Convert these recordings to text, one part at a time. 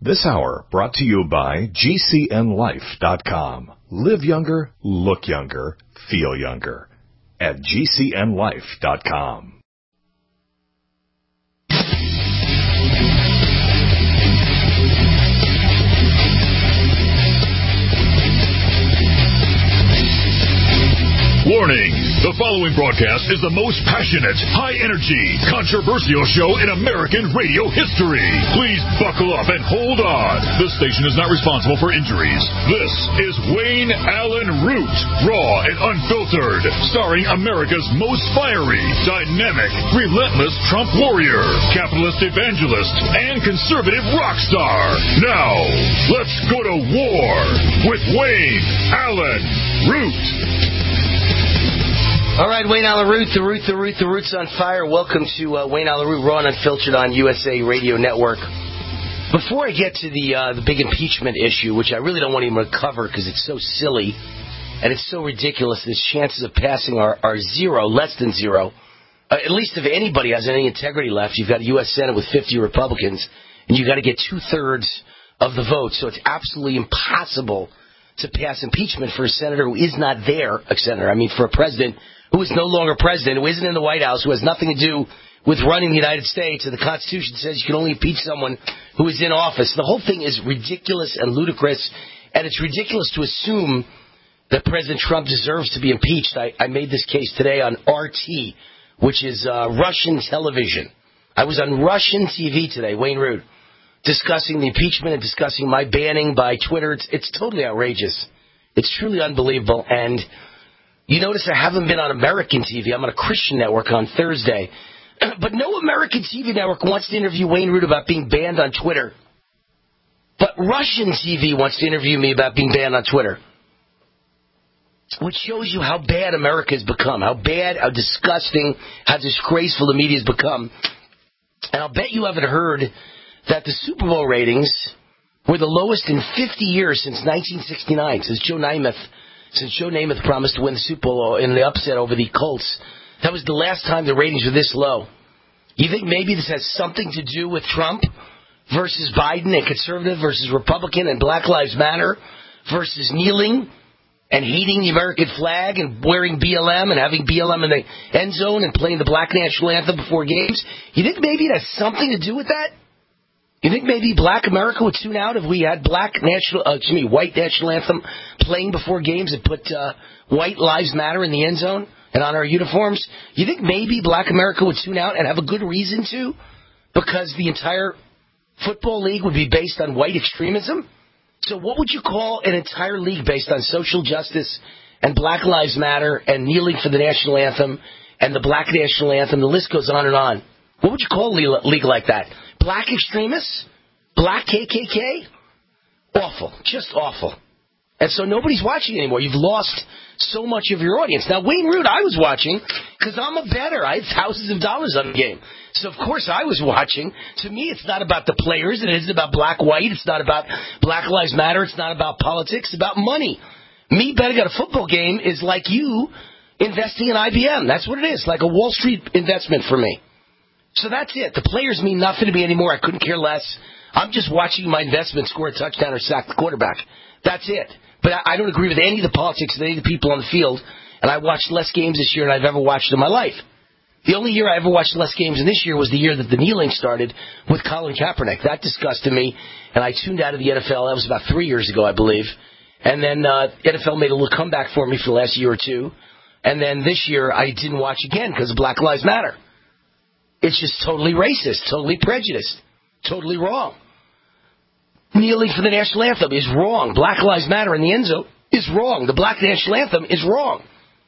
This hour brought to you by GCNLife.com. Live younger, look younger, feel younger. At GCNLife.com. Warning! The following broadcast is the most passionate, high-energy, controversial show in American radio history. Please buckle up and hold on. This station is not responsible for injuries. This is Wayne Allen Root, raw and unfiltered, starring America's most fiery, dynamic, relentless Trump warrior, capitalist evangelist, and conservative rock star. Now, let's go to war with Wayne Allen Root. All right, Wayne Allen Root, the Root's on fire. Welcome to Wayne Allen Root, raw and unfiltered on USA Radio Network. Before I get to the big impeachment issue, which I really don't want to even cover because it's so silly and it's so ridiculous, its chances of passing are zero, less than zero. At least if anybody has any integrity left, you've got a U.S. Senate with 50 Republicans, and you've got to get 2/3 of the vote. So it's absolutely impossible to pass impeachment for a senator who is not there, for a president who is no longer president, who isn't in the White House, who has nothing to do with running the United States, and the Constitution says you can only impeach someone who is in office. The whole thing is ridiculous and ludicrous, and it's ridiculous to assume that President Trump deserves to be impeached. I made this case today on RT, which is Russian television. I was on Russian TV today, Wayne Root, discussing the impeachment and discussing my banning by Twitter. It's totally outrageous. It's truly unbelievable, and you notice I haven't been on American TV. I'm on a Christian network on Thursday. But no American TV network wants to interview Wayne Root about being banned on Twitter. But Russian TV wants to interview me about being banned on Twitter. Which shows you how bad America has become, how bad, how disgusting, how disgraceful the media has become. And I'll bet you haven't heard that the Super Bowl ratings were the lowest in 50 years since 1969, since Joe Namath promised to win the Super Bowl in the upset over the Colts. That was the last time the ratings were this low. You think maybe this has something to do with Trump versus Biden and conservative versus Republican and Black Lives Matter versus kneeling and hating the American flag and wearing BLM and having BLM in the end zone and playing the Black National Anthem before games? You think maybe it has something to do with that? You think maybe Black America would tune out if we had white national anthem playing before games and put White Lives Matter in the end zone and on our uniforms? You think maybe Black America would tune out and have a good reason to? Because the entire football league would be based on white extremism? So what would you call an entire league based on social justice and Black Lives Matter and kneeling for the national anthem and the Black National Anthem? The list goes on and on. What would you call a league like that? Black extremists? Black KKK? Awful. Just awful. And so nobody's watching anymore. You've lost so much of your audience. Now, Wayne Root, I was watching because I'm a bettor. I had thousands of dollars on the game. So, of course, I was watching. To me, it's not about the players. It isn't about black-white. It's not about Black Lives Matter. It's not about politics. It's about money. Me betting on a football game is like you investing in IBM. That's what it is, like a Wall Street investment for me. So that's it. The players mean nothing to me anymore. I couldn't care less. I'm just watching my investment score a touchdown or sack the quarterback. That's it. But I don't agree with any of the politics of any of the people on the field, and I watched less games this year than I've ever watched in my life. The only year I ever watched less games than this year was the year that the kneeling started with Colin Kaepernick. That disgusted me, and I tuned out of the NFL. That was about 3 years ago, I believe. And then NFL made a little comeback for me for the last year or two. And then this year I didn't watch again because of Black Lives Matter. It's just totally racist, totally prejudiced, totally wrong. Kneeling for the national anthem is wrong. Black Lives Matter in the end zone is wrong. The Black National Anthem is wrong.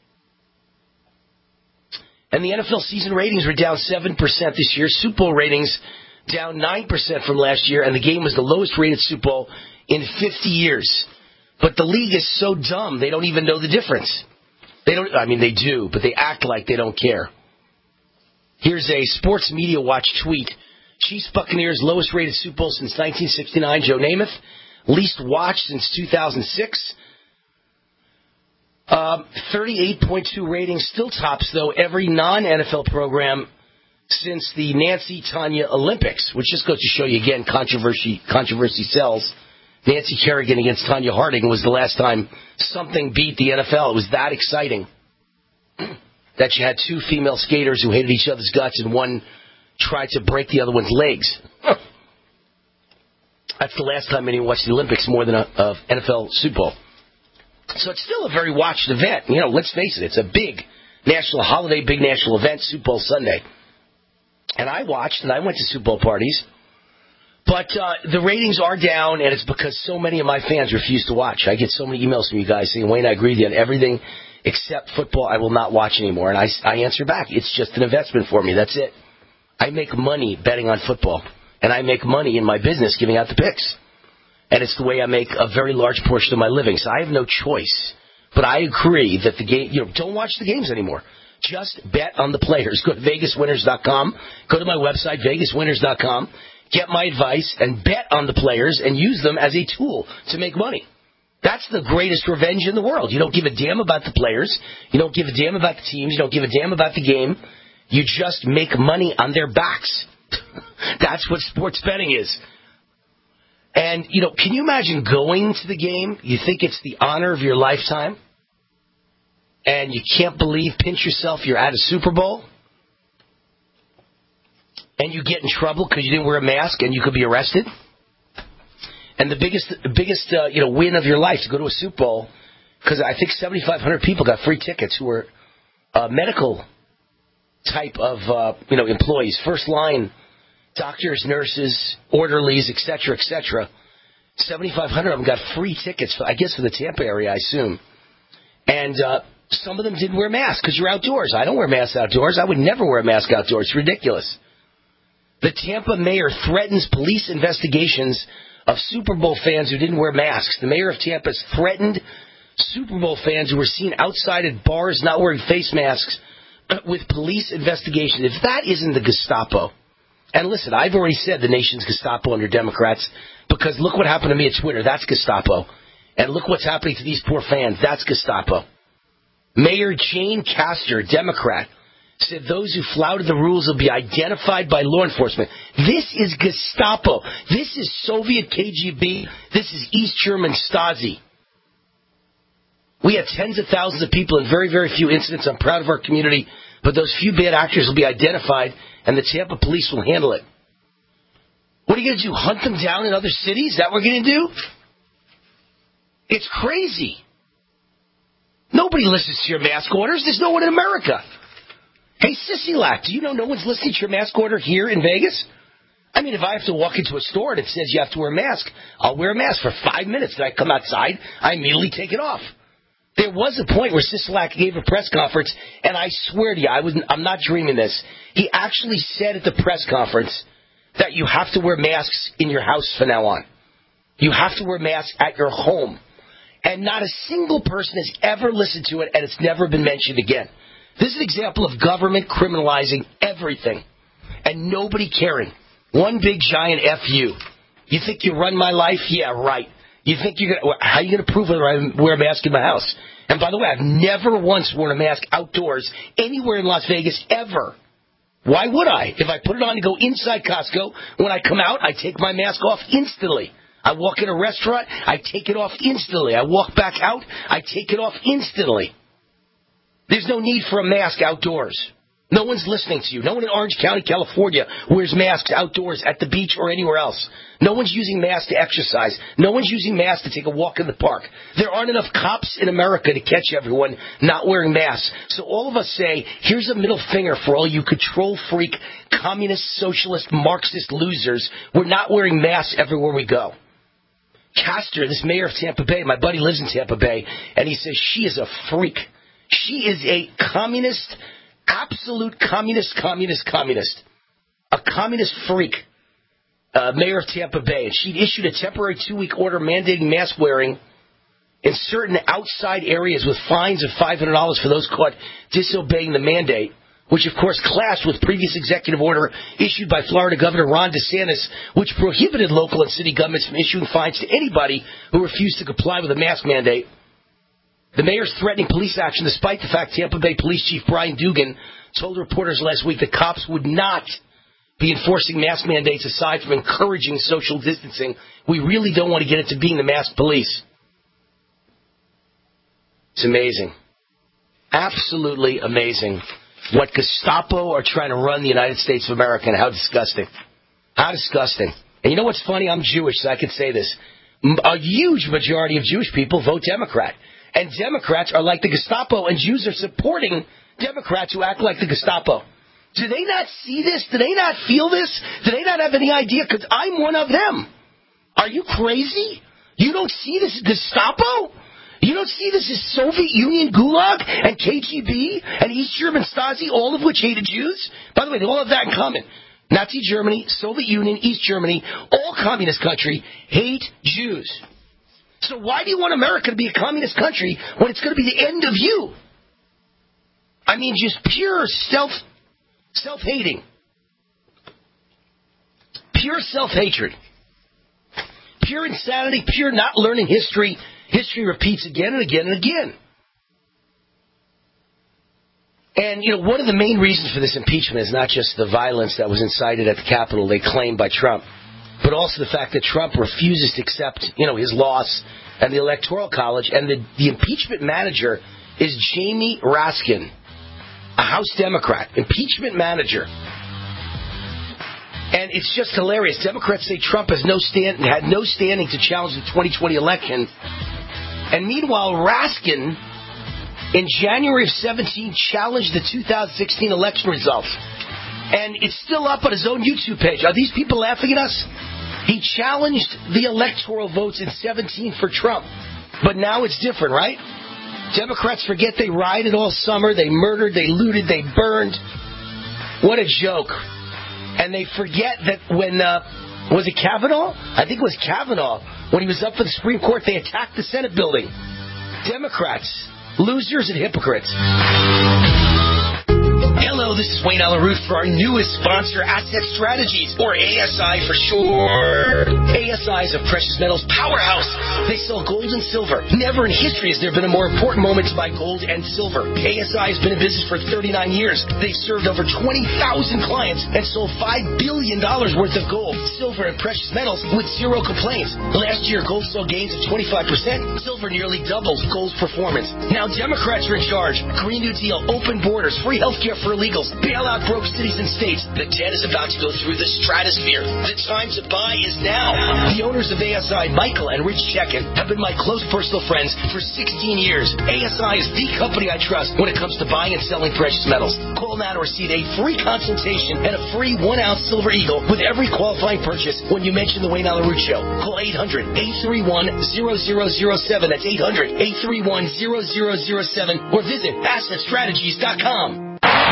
And the NFL season ratings were down 7% this year. Super Bowl ratings down 9% from last year, and the game was the lowest rated Super Bowl in 50 years. But the league is so dumb, they don't even know the difference. They do, but they act like they don't care. Here's a Sports Media Watch tweet. Chiefs Buccaneers lowest rated Super Bowl since 1969. Joe Namath, least watched since 2006. 38.2 ratings, still tops, though, every non-NFL program since the Nancy Tanya Olympics, which just goes to show you again, controversy sells. Nancy Kerrigan against Tanya Harding was the last time something beat the NFL. It was that exciting that you had two female skaters who hated each other's guts and one tried to break the other one's legs. That's the last time anyone watched the Olympics more than a NFL Super Bowl. So it's still a very watched event. You know, let's face it, it's a big national holiday, big national event, Super Bowl Sunday. And I watched, and I went to Super Bowl parties. But the ratings are down, and it's because so many of my fans refuse to watch. I get so many emails from you guys saying, Wayne, I agree with you on everything except football. I will not watch anymore. And I answer back, it's just an investment for me. That's it. I make money betting on football, and I make money in my business giving out the picks. And it's the way I make a very large portion of my living. So I have no choice. But I agree that the game, don't watch the games anymore. Just bet on the players. Go to VegasWinners.com. Go to my website, VegasWinners.com. Get my advice and bet on the players and use them as a tool to make money. That's the greatest revenge in the world. You don't give a damn about the players. You don't give a damn about the teams. You don't give a damn about the game. You just make money on their backs. That's what sports betting is. And, can you imagine going to the game? You think it's the honor of your lifetime? And you can't believe, pinch yourself, you're at a Super Bowl? And you get in trouble because you didn't wear a mask and you could be arrested? And the biggest win of your life to go to a Super Bowl, because I think 7,500 people got free tickets who were medical type of, employees, first line, doctors, nurses, orderlies, et cetera, 7,500 of them got free tickets, I guess, for the Tampa area, I assume. And some of them didn't wear masks because you're outdoors. I don't wear masks outdoors. I would never wear a mask outdoors. It's ridiculous. The Tampa mayor threatens police investigations of Super Bowl fans who didn't wear masks. The mayor of Tampa has threatened Super Bowl fans who were seen outside at bars not wearing face masks with police investigation. If that isn't the Gestapo, and listen, I've already said the nation's Gestapo under Democrats, because look what happened to me at Twitter. That's Gestapo. And look what's happening to these poor fans. That's Gestapo. Mayor Jane Castor, Democrat, said those who flouted the rules will be identified by law enforcement. This is Gestapo. This is Soviet KGB. This is East German Stasi. We had tens of thousands of people in very, very few incidents. I'm proud of our community. But those few bad actors will be identified, and the Tampa police will handle it. What are you going to do, hunt them down in other cities? Is that what we're going to do? It's crazy. Nobody listens to your mask orders. There's no one in America. Hey, Sissy-Lack, do you know no one's listening to your mask order here in Vegas? I mean, if I have to walk into a store and it says you have to wear a mask, I'll wear a mask for 5 minutes. Then I come outside, I immediately take it off. There was a point where Sissy-Lack gave a press conference, and I swear to you, I'm not dreaming this. He actually said at the press conference that you have to wear masks in your house from now on. You have to wear masks at your home. And not a single person has ever listened to it, and it's never been mentioned again. This is an example of government criminalizing everything and nobody caring. One big giant F-U. You think you run my life? Yeah, right. You think how are you going to prove whether I wear a mask in my house? And by the way, I've never once worn a mask outdoors anywhere in Las Vegas ever. Why would I? If I put it on to go inside Costco, when I come out, I take my mask off instantly. I walk in a restaurant, I take it off instantly. I walk back out, I take it off instantly. There's no need for a mask outdoors. No one's listening to you. No one in Orange County, California wears masks outdoors at the beach or anywhere else. No one's using masks to exercise. No one's using masks to take a walk in the park. There aren't enough cops in America to catch everyone not wearing masks. So all of us say, here's a middle finger for all you control freak, communist, socialist, Marxist losers. We're not wearing masks everywhere we go. Castor, this mayor of Tampa Bay, my buddy lives in Tampa Bay, and he says she is a freak. She is a communist, absolute communist. A communist freak, mayor of Tampa Bay. And she'd issued a temporary 2-week order mandating mask wearing in certain outside areas with fines of $500 for those caught disobeying the mandate, which of course clashed with previous executive order issued by Florida Governor Ron DeSantis, which prohibited local and city governments from issuing fines to anybody who refused to comply with a mask mandate. The mayor's threatening police action despite the fact Tampa Bay Police Chief Brian Dugan told reporters last week that cops would not be enforcing mask mandates aside from encouraging social distancing. We really don't want to get into being the masked police. It's amazing. Absolutely amazing what Gestapo are trying to run the United States of America, and how disgusting. How disgusting. And you know what's funny? I'm Jewish, so I could say this. A huge majority of Jewish people vote Democrat. And Democrats are like the Gestapo, and Jews are supporting Democrats who act like the Gestapo. Do they not see this? Do they not feel this? Do they not have any idea? Because I'm one of them. Are you crazy? You don't see this Gestapo? You don't see this as Soviet Union Gulag and KGB and East German Stasi, all of which hated Jews? By the way, they all have that in common. Nazi Germany, Soviet Union, East Germany, all communist country hate Jews. So why do you want America to be a communist country when it's going to be the end of you? I mean, just pure self-hating. Pure self-hatred. Pure insanity, pure not learning history. History repeats again and again and again. And, one of the main reasons for this impeachment is not just the violence that was incited at the Capitol, they claim, by Trump, but also the fact that Trump refuses to accept, his loss and the Electoral College. And the impeachment manager is Jamie Raskin, a House Democrat. Impeachment manager. And it's just hilarious. Democrats say Trump had no standing to challenge the 2020 election. And meanwhile, Raskin, in January of 17, challenged the 2016 election results. And it's still up on his own YouTube page. Are these people laughing at us? He challenged the electoral votes in 17 for Trump. But now it's different, right? Democrats forget they rioted all summer. They murdered, they looted, they burned. What a joke. And they forget that when, was it Kavanaugh? I think it was Kavanaugh. When he was up for the Supreme Court, they attacked the Senate building. Democrats, losers and hypocrites. Hello, this is Wayne Allyn Root for our newest sponsor, Asset Strategies, or ASI for short. ASI is a precious metals powerhouse. They sell gold and silver. Never in history has there been a more important moment to buy gold and silver. ASI has been in business for 39 years. They've served over 20,000 clients and sold $5 billion worth of gold, silver, and precious metals with zero complaints. Last year, gold saw gains of 25%. Silver nearly doubled gold's performance. Now Democrats are in charge. Green New Deal, open borders, free healthcare for illegals, bail out broke cities and states. The debt is about to go through the stratosphere. The time to buy is now. The owners of ASI, Michael and Rich Chekin, have been my close personal friends for 16 years. ASI is the company I trust when it comes to buying and selling precious metals. Call now to receive a free consultation and a free 1-ounce silver eagle with every qualifying purchase when you mention the Wayne Allyn Root Show. Call 800-831-0007. That's 800-831-0007 or visit AssetStrategies.com.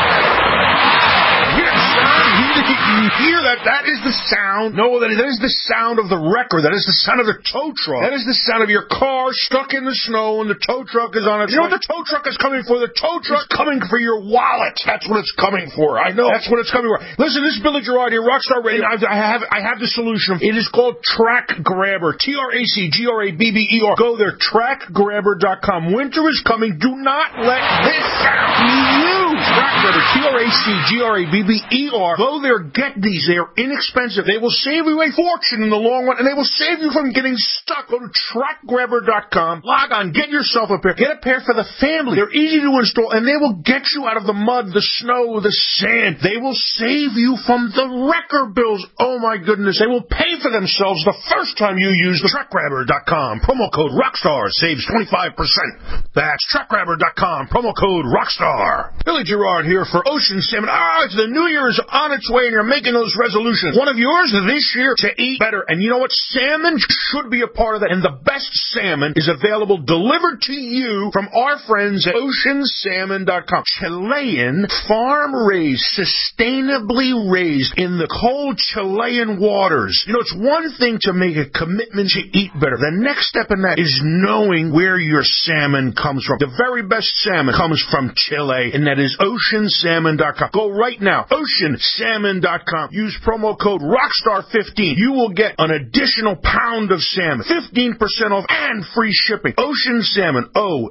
You hear that? That is the sound. No, that is the sound of the wrecker. That is the sound of the tow truck. That is the sound of your car stuck in the snow and the tow truck is on its way. You know what the tow truck is coming for? The tow truck is coming for your wallet. That's what it's coming for. I know. That's what it's coming for. Listen, this is Billy Gerard here, Rockstar Radio. I have the solution. It is called Track Grabber. TRACGRABBER. Go there, trackgrabber.com. Winter is coming. Do not let this sound be used. Track Grabber. TRACGRABBER. Go there, get these. They are inexpensive. They will save you a fortune in the long run, and they will save you from getting stuck. Go to trackgrabber.com. Log on. Get yourself a pair. Get a pair for the family. They're easy to install, and they will get you out of the mud, the snow, the sand. They will save you from the wrecker bills. Oh, my goodness. They will pay for themselves the first time you use the trackgrabber.com. Promo code ROCKSTAR saves 25%. That's trackgrabber.com. Promo code ROCKSTAR. Billy Gerard here for Ocean Salmon. It's the New Year's on its way, and you're making those resolutions. One of yours this year to eat better. And you know what? Salmon should be a part of that. And the best salmon is available delivered to you from our friends at OceanSalmon.com. Chilean, farm-raised, sustainably raised in the cold Chilean waters. You know, it's one thing to make a commitment to eat better. The next step in that is knowing where your salmon comes from. The very best salmon comes from Chile, and that is OceanSalmon.com. Go right now. OceanSalmon.com. OceanSalmon.com. Use promo code ROCKSTAR15. You will get an additional pound of salmon, 15% off, and free shipping. Ocean Salmon,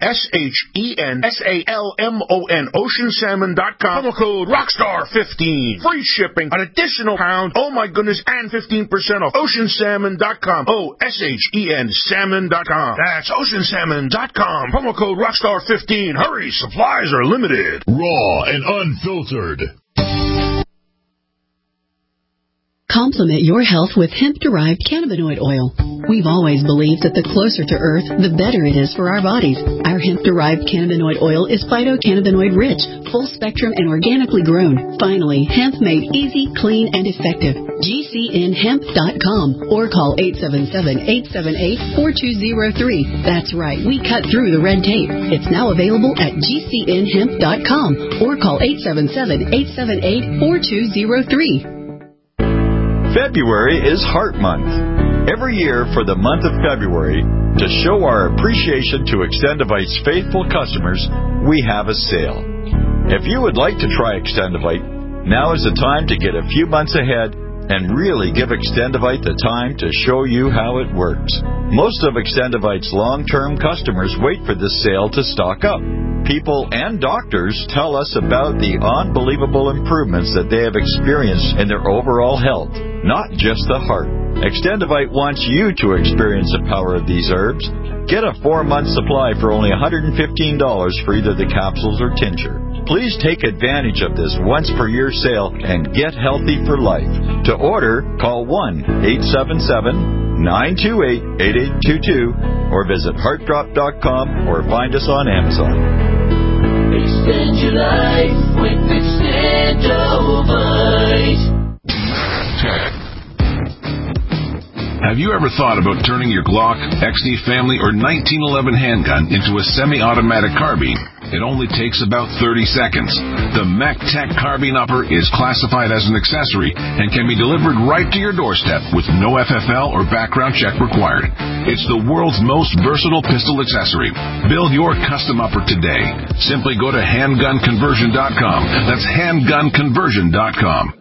OSHENSALMON, OceanSalmon.com. Promo code ROCKSTAR15. Free shipping, an additional pound, oh my goodness, and 15% off. OceanSalmon.com, OSHEN Salmon.com. That's OceanSalmon.com. Promo code ROCKSTAR15. Hurry, supplies are limited. Raw and unfiltered. Complement your health with hemp-derived cannabinoid oil. We've always believed that the closer to Earth, the better it is for our bodies. Our hemp-derived cannabinoid oil is phytocannabinoid-rich, full-spectrum, and organically grown. Finally, hemp made easy, clean, and effective. GCNhemp.com or call 877-878-4203. That's right, we cut through the red tape. It's now available at GCNhemp.com or call 877-878-4203. February is Heart Month. Every year for the month of February, to show our appreciation to Extendivite's faithful customers, we have a sale. If you would like to try Extendivite, now is the time to get a few months ahead and really give Extendivite the time to show you how it works. Most of Extendivite's long-term customers wait for this sale to stock up. People and doctors tell us about the unbelievable improvements that they have experienced in their overall health, not just the heart. Extendivite wants you to experience the power of these herbs. Get a 4-month supply for only $115 for either the capsules or tincture. Please take advantage of this once-per-year sale and get healthy for life. To order, call 1-877-928-8822 or visit heartdrop.com or find us on Amazon. Extend your life with Extendivite. Have you ever thought about turning your Glock, XD Family, or 1911 handgun into a semi-automatic carbine? It only takes about 30 seconds. The MacTech Carbine Upper is classified as an accessory and can be delivered right to your doorstep with no FFL or background check required. It's the world's most versatile pistol accessory. Build your custom upper today. Simply go to handgunconversion.com. That's handgunconversion.com.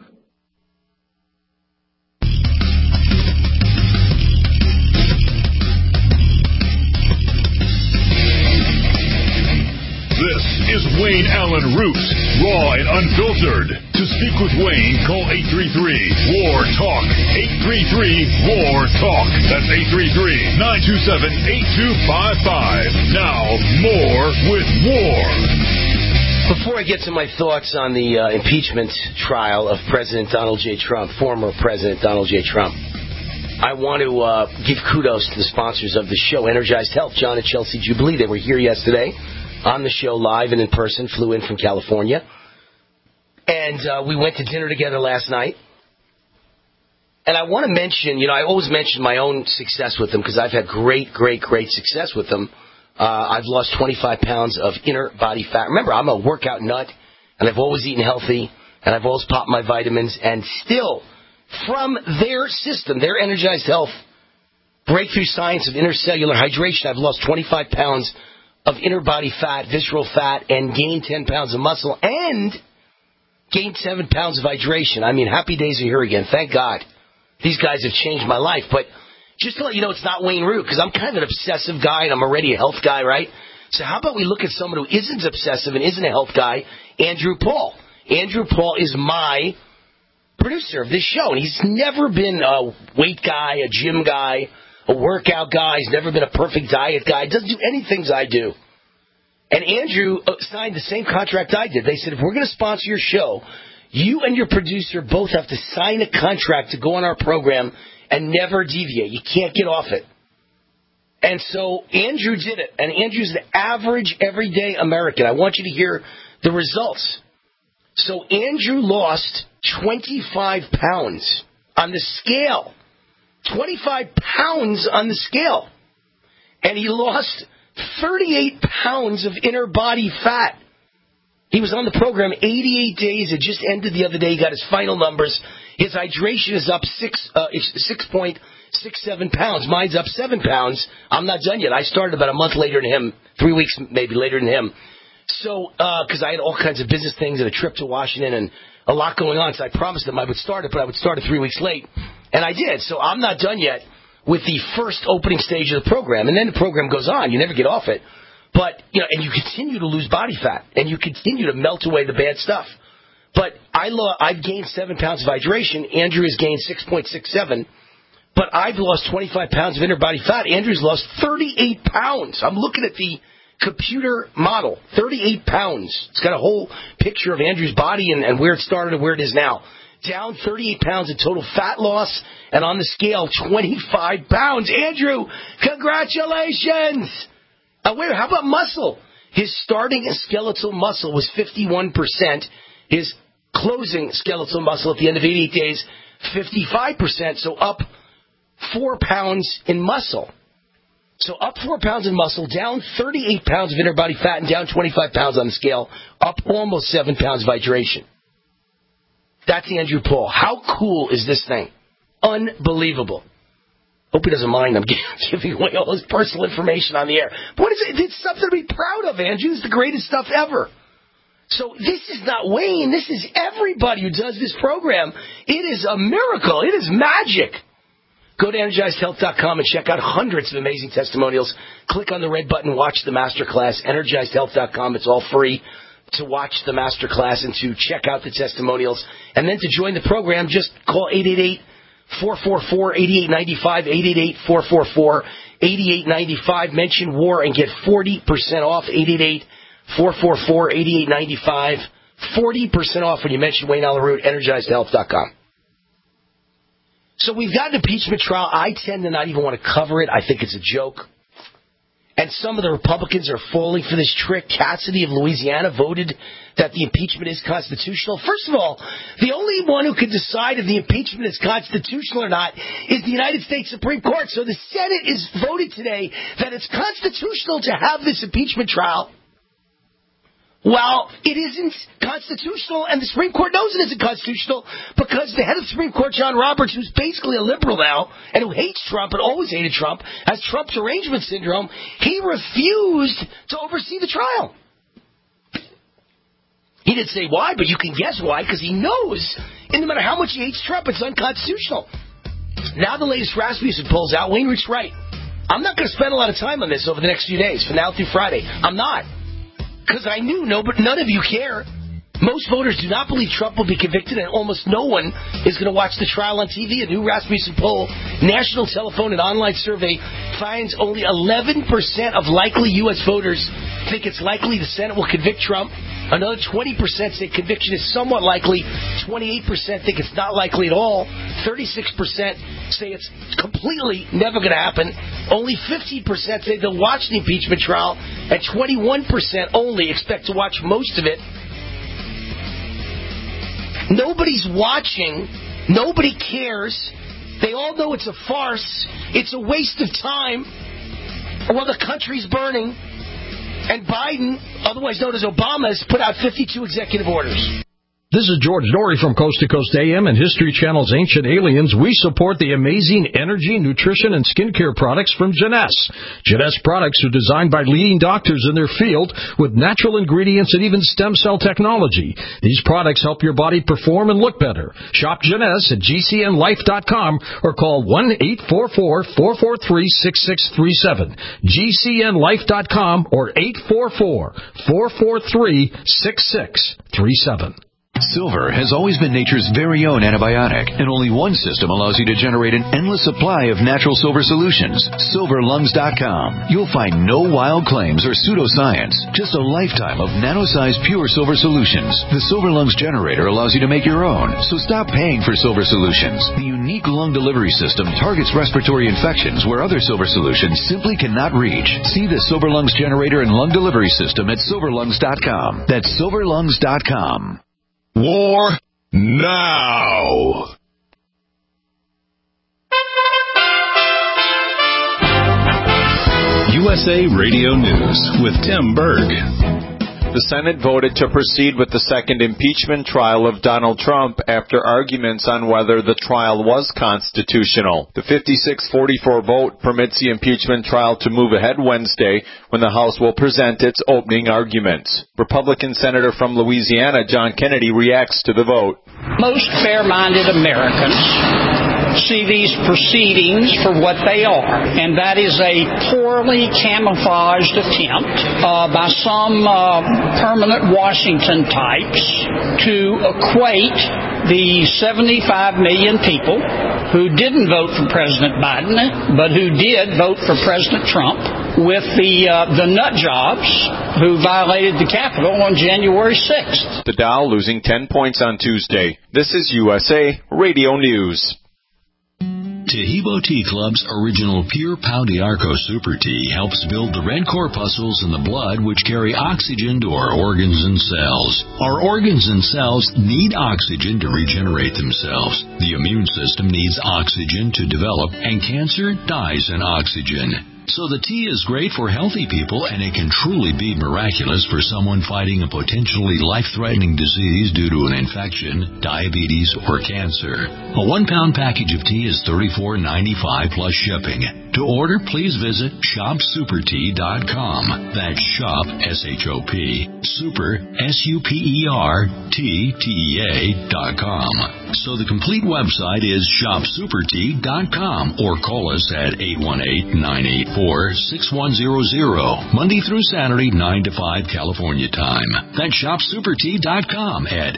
This is Wayne Allen Root, raw and unfiltered. To speak with Wayne, call 833-WAR-TALK. 833-WAR-TALK. That's 833-927-8255. Now, more with War. Before I get to my thoughts on the impeachment trial of President Donald J. Trump, former President Donald J. Trump, I want to give kudos to the sponsors of the show, Energized Health, John and Chelsea Jubilee. They were here yesterday on the show live and in person, flew in from California. And we went to dinner together last night. And I want to mention, I always mention my own success with them because I've had great success with them. I've lost 25 pounds of inner body fat. Remember, I'm a workout nut, and I've always eaten healthy, and I've always popped my vitamins. And still, from their system, their Energized Health, breakthrough science of intercellular hydration, I've lost 25 pounds of inner body fat, visceral fat, and gained 10 pounds of muscle, and gained 7 pounds of hydration. I mean, happy days are here again. Thank God. These guys have changed my life. But just to let you know, it's not Wayne Root, because I'm kind of an obsessive guy, and I'm already a health guy, right? So how about we look at someone who isn't obsessive and isn't a health guy, Andrew Paul. Andrew Paul is my producer of this show, and he's never been a weight guy, a gym guy, a workout guy. He's never been a perfect diet guy. He doesn't do any things I do. And Andrew signed the same contract I did. They said, if we're going to sponsor your show, you and your producer both have to sign a contract to go on our program and never deviate. You can't get off it. And so Andrew did it. And Andrew's the average, everyday American. I want you to hear the results. So Andrew lost 25 pounds on the scale. 25 pounds on the scale. And he lost 38 pounds of inner body fat. He was on the program 88 days. It just ended the other day. He got his final numbers. His hydration is up 6.67 pounds. Mine's up 7 pounds. I'm not done yet. I started about a month later than him, 3 weeks maybe later than him. So, because I had all kinds of business things and a trip to Washington and a lot going on, so I promised them I would start it, but I would start it 3 weeks late. And I did. So I'm not done yet with the first opening stage of the program. And then the program goes on. You never get off it. But, and you continue to lose body fat. And you continue to melt away the bad stuff. But I've gained 7 pounds of hydration. Andrew has gained 6.67. But I've lost 25 pounds of inner body fat. Andrew's lost 38 pounds. I'm looking at the computer model. 38 pounds. It's got a whole picture of Andrew's body and where it started and where it is now. Down 38 pounds in total fat loss. And on the scale, 25 pounds. Andrew, congratulations! How about muscle? His starting skeletal muscle was 51%. His closing skeletal muscle at the end of 88 days, 55%. So up 4 pounds in muscle. So up 4 pounds in muscle, down 38 pounds of inner body fat, and down 25 pounds on the scale, up almost 7 pounds of hydration. That's Andrew Paul. How cool is this thing? Unbelievable. Hope he doesn't mind I'm giving away all his personal information on the air. But what is it? It's something to be proud of, Andrew. It's the greatest stuff ever. So this is not Wayne. This is everybody who does this program. It is a miracle. It is magic. Go to EnergizedHealth.com and check out hundreds of amazing testimonials. Click on the red button, watch the masterclass. EnergizedHealth.com. It's all free to watch the masterclass and to check out the testimonials. And then to join the program, just call 888-444-8895, 888-444-8895. Mention WAR and get 40% off, 888-444-8895. 40% off when you mention Wayne Allyn Root, EnergizedHealth.com. So we've got an impeachment trial. I tend to not even want to cover it. I think it's a joke. And some of the Republicans are falling for this trick. Cassidy of Louisiana voted that the impeachment is constitutional. First of all, the only one who can decide if the impeachment is constitutional or not is the United States Supreme Court. So the Senate is voted today that it's constitutional to have this impeachment trial. Well, it isn't constitutional, and the Supreme Court knows it isn't constitutional because the head of the Supreme Court, John Roberts, who's basically a liberal now and who hates Trump and always hated Trump, has Trump derangement syndrome. He refused to oversee the trial. He didn't say why, but you can guess why, because he knows, and no matter how much he hates Trump, it's unconstitutional. Now the latest Rasmussen polls out. Wayne Root's right. I'm not going to spend a lot of time on this over the next few days, from now through Friday. I'm not. Because I knew none of you care. Most voters do not believe Trump will be convicted, and almost no one is going to watch the trial on TV. A new Rasmussen poll, national telephone and online survey, finds only 11% of likely U.S. voters think it's likely the Senate will convict Trump. Another 20% say conviction is somewhat likely. 28% think it's not likely at all. 36% say it's completely never going to happen. Only 15% say they'll watch the impeachment trial, and 21% only expect to watch most of it. Nobody's watching. Nobody cares. They all know it's a farce. It's a waste of time. While the country's burning. And Biden, otherwise known as Obama, has put out 52 executive orders. This is George Norrie from Coast to Coast AM and History Channel's Ancient Aliens. We support the amazing energy, nutrition, and skincare products from Jeunesse. Jeunesse products are designed by leading doctors in their field with natural ingredients and even stem cell technology. These products help your body perform and look better. Shop Jeunesse at GCNlife.com or call 1-844-443-6637. GCNlife.com or 844-443-6637. Silver has always been nature's very own antibiotic, and only one system allows you to generate an endless supply of natural silver solutions. SilverLungs.com. You'll find no wild claims or pseudoscience, just a lifetime of nano-sized pure silver solutions. The Silver Lungs generator allows you to make your own, so stop paying for silver solutions. The unique lung delivery system targets respiratory infections where other silver solutions simply cannot reach. See the Silver Lungs generator and lung delivery system at SilverLungs.com. That's SilverLungs.com. War now. USA Radio News with Tim Berg. The Senate voted to proceed with the second impeachment trial of Donald Trump after arguments on whether the trial was constitutional. The 56-44 vote permits the impeachment trial to move ahead Wednesday when the House will present its opening arguments. Republican Senator from Louisiana, John Kennedy, reacts to the vote. Most fair-minded Americans see these proceedings for what they are, and that is a poorly camouflaged attempt by some permanent Washington types to equate the 75 million people who didn't vote for President Biden, but who did vote for President Trump, with the nut jobs who violated the Capitol on January 6th. The Dow losing 10 points on Tuesday. This is USA Radio News. Taheebo Tea Club's original Pure Pau d'Arco Super Tea helps build the red corpuscles in the blood which carry oxygen to our organs and cells. Our organs and cells need oxygen to regenerate themselves. The immune system needs oxygen to develop, and cancer dies in oxygen. So the tea is great for healthy people, and it can truly be miraculous for someone fighting a potentially life-threatening disease due to an infection, diabetes, or cancer. A 1-pound package of tea is $34.95 plus shipping. To order, please visit shopsupertea.com. That's shop, S-H-O-P, super, SUPERTEA.com. So the complete website is shopsupertea.com, or call us at 818-984-6100, Monday through Saturday, 9 to 5 California time. That's shopsupertea.com at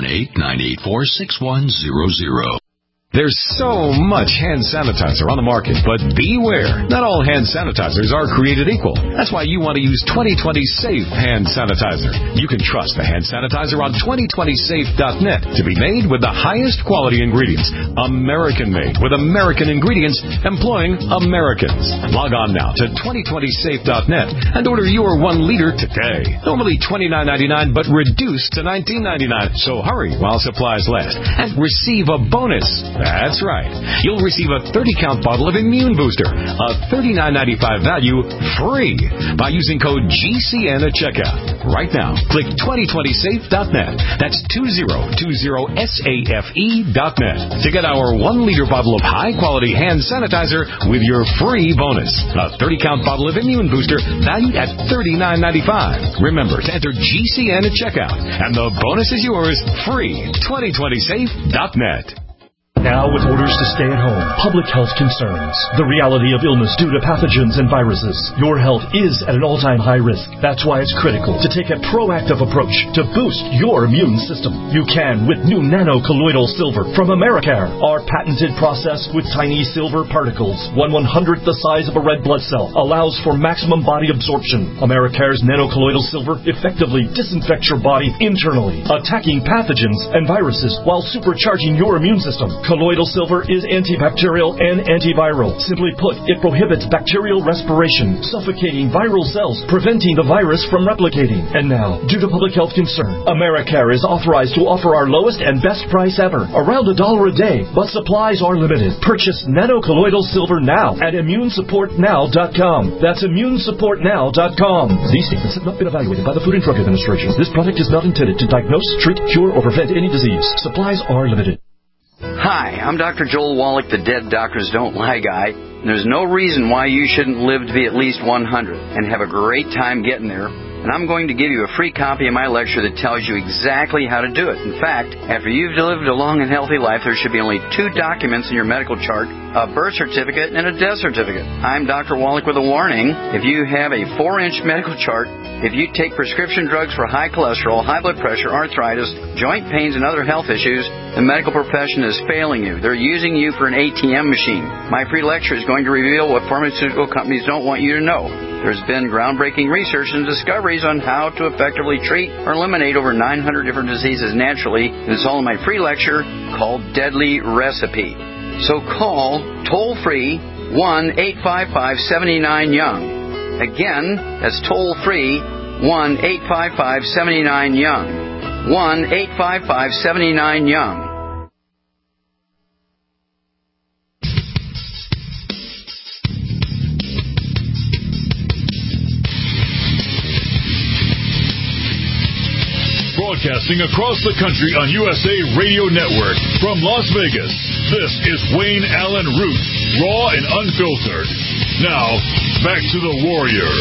818-984-6100. There's so much hand sanitizer on the market, but beware. Not all hand sanitizers are created equal. That's why you want to use 2020 Safe Hand Sanitizer. You can trust the hand sanitizer on 2020safe.net to be made with the highest quality ingredients. American-made with American ingredients employing Americans. Log on now to 2020safe.net and order your 1 liter today. Normally $29.99, but reduced to $19.99. So hurry while supplies last and receive a bonus. That's right. You'll receive a 30-count bottle of Immune Booster, a $39.95 value, free by using code GCN at checkout. Right now, click 2020safe.net. That's 2020safe.net to get our 1-liter bottle of high-quality hand sanitizer with your free bonus. A 30-count bottle of Immune Booster valued at $39.95. Remember to enter GCN at checkout, and the bonus is yours free. 2020safe.net. Now, with orders to stay at home, public health concerns, the reality of illness due to pathogens and viruses, your health is at an all-time high risk. That's why it's critical to take a proactive approach to boost your immune system. You can with new nano-colloidal silver from Americare. Our patented process with tiny silver particles, 1/100th the size of a red blood cell, allows for maximum body absorption. Americare's nano-colloidal silver effectively disinfects your body internally, attacking pathogens and viruses while supercharging your immune system. Colloidal silver is antibacterial and antiviral. Simply put, it prohibits bacterial respiration, suffocating viral cells, preventing the virus from replicating. And now, due to public health concern, Americare is authorized to offer our lowest and best price ever, around $1 a day, but supplies are limited. Purchase nano-colloidal silver now at immunesupportnow.com. That's immunesupportnow.com. These statements have not been evaluated by the Food and Drug Administration. This product is not intended to diagnose, treat, cure, or prevent any disease. Supplies are limited. Hi, I'm Dr. Joel Wallach, the Dead Doctors Don't Lie guy. There's no reason why you shouldn't live to be at least 100 and have a great time getting there. And I'm going to give you a free copy of my lecture that tells you exactly how to do it. In fact, after you've lived a long and healthy life, there should be only 2 documents in your medical chart, a birth certificate and a death certificate. I'm Dr. Wallach with a warning. If you have a 4-inch medical chart, if you take prescription drugs for high cholesterol, high blood pressure, arthritis, joint pains, and other health issues, the medical profession is failing you. They're using you for an ATM machine. My free lecture is going to reveal what pharmaceutical companies don't want you to know. There's been groundbreaking research and discoveries on how to effectively treat or eliminate over 900 different diseases naturally, and it's all in my free lecture called Deadly Recipe. So call toll-free 1-855-79-YOUNG. Again, that's toll-free 1-855-79-YOUNG. 1-855-79-YOUNG. Broadcasting across the country on USA Radio Network from Las Vegas, this is Wayne Allen Root, raw and unfiltered. Now, back to the Warrior.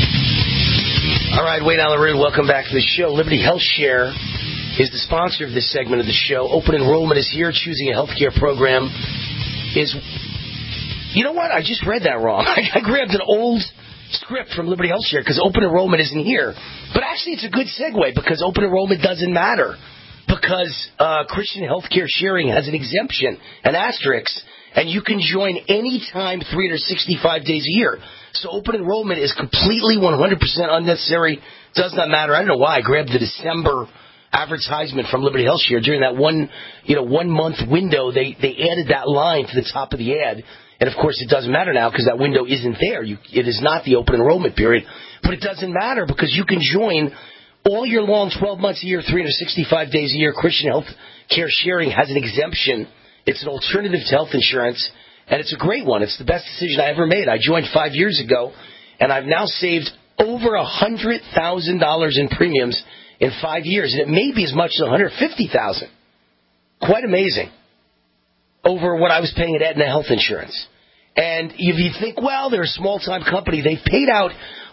All right, Wayne Allen Root, welcome back to the show. Liberty Health Share is the sponsor of this segment of the show. Open enrollment is here. Choosing a healthcare program is... You know what? I just read that wrong. I grabbed an old script from Liberty Health Share because open enrollment isn't here. But actually, it's a good segue because open enrollment doesn't matter because Christian Healthcare Sharing has an exemption, an asterisk, and you can join anytime 365 days a year. So open enrollment is completely 100% unnecessary. Does not matter. I don't know why I grabbed the December advertisement from Liberty Health Share during that 1 month window. They added that line to the top of the ad. And, of course, it doesn't matter now because that window isn't there. It is not the open enrollment period. But it doesn't matter because you can join all year long, 12 months a year, 365 days a year. Christian Health Care Sharing has an exemption. It's an alternative to health insurance, and it's a great one. It's the best decision I ever made. I joined 5 years ago, and I've now saved over $100,000 in premiums in 5 years, and it may be as much as $150,000. Quite amazing. Over what I was paying at Aetna Health Insurance. And if you think, well, they're a small-time company, they've paid out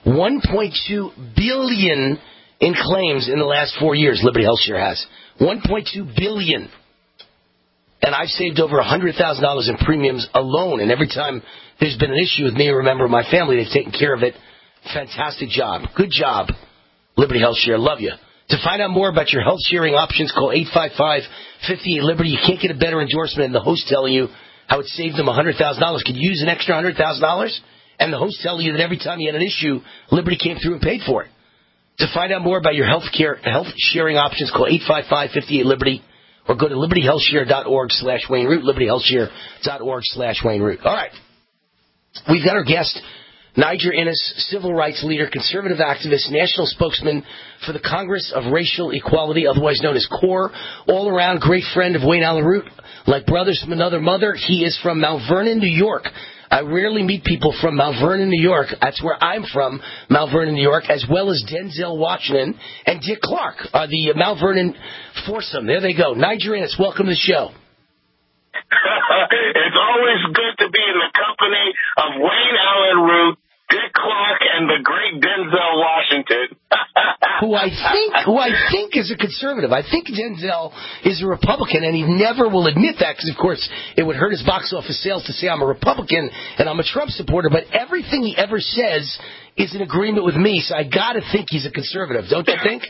$1.2 billion in claims in the last 4 years, Liberty Health Share has. $1.2 billion. And I've saved over $100,000 in premiums alone. And every time there's been an issue with me or a member of my family, they've taken care of it. Fantastic job. Good job, Liberty Health Share. Love you. To find out more about your health sharing options, call 855-58-LIBERTY. You can't get a better endorsement than the host telling you how it saved them $100,000. Could you use an extra $100,000? And the host telling you that every time you had an issue, Liberty came through and paid for it. To find out more about your health sharing options, call 855-58-LIBERTY or go to libertyhealthshare.org/Wayne Root, libertyhealthshare.org/Wayne Root. All right. We've got our guest, Niger Innis, civil rights leader, conservative activist, national spokesman for the Congress of Racial Equality, otherwise known as CORE, all-around great friend of Wayne Allen Root, like brothers from another mother. He is from Mount Vernon, New York. I rarely meet people from Mount Vernon, New York. That's where I'm from, Mount Vernon, New York, as well as Denzel Washington and Dick Clark, the Mount Vernon foursome. There they go. Niger Innis, welcome to the show. It's always good to be in the company of Wayne Allen Root, Dick Clark, and the great Denzel Washington. who I think is a conservative. I think Denzel is a Republican, and he never will admit that because, of course, it would hurt his box office sales to say I'm a Republican and I'm a Trump supporter. But everything he ever says is in agreement with me, so I got to think he's a conservative. Don't you think?